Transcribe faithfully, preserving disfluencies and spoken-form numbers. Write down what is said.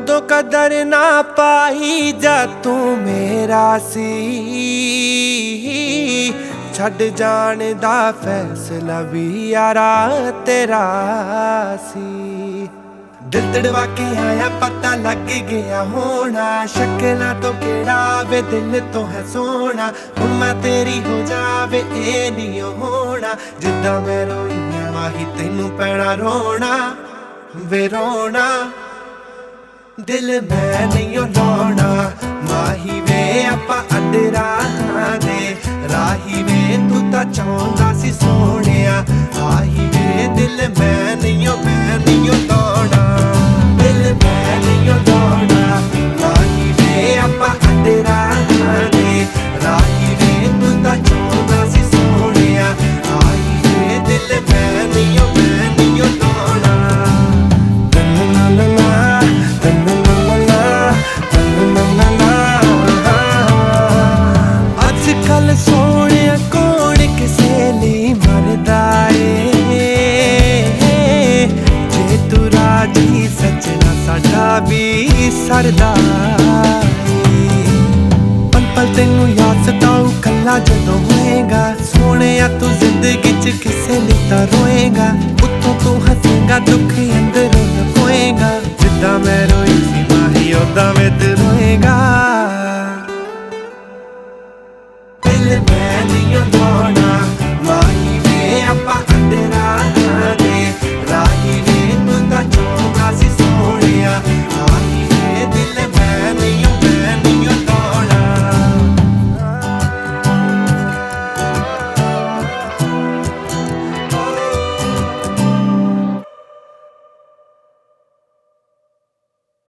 उदों कदर ना पाई जा तू मेरा सी, छड़ जान दा फैसला भी यारा तेरा सी। दिल तड़वा के आया पता लग गया होना, शक्लां तो केड़ा वे दिल तो है सोना। हुण मैं तेरी हो जावे ए नहीं होना, जिद्दां मैं रोई माही तैनू पैना रोना वे रोना। दिल मैं नहीं लाउणा माही वे आपां अड्ड राहां दे राही वे, तू तां चाहुंदा सी सोहणिया आही वे। दिल मैं नहीं मैं नहीं लाउणा, दिल मैं नहीं लाउणा माही वे आपां अड्ड राहां दे राही वे, तू तां चाहुंदा सी सोहणिया आही वे। दिल मैं नहीं मैं नहीं लाउणा। अजकल सोने कौन किसे लिए मरदा ए, जे तू राजी सजना साडा भी सरदा ए। पल पल तेनू याद सताऊ कला जदों होएगा, सोने तू जिंदगी च किसे लिए तां रोएगा। उत्तों तू हसेगा दुख अंदरों लकोएगा, जिद्दां मैं रोई सी माही ओदां मैं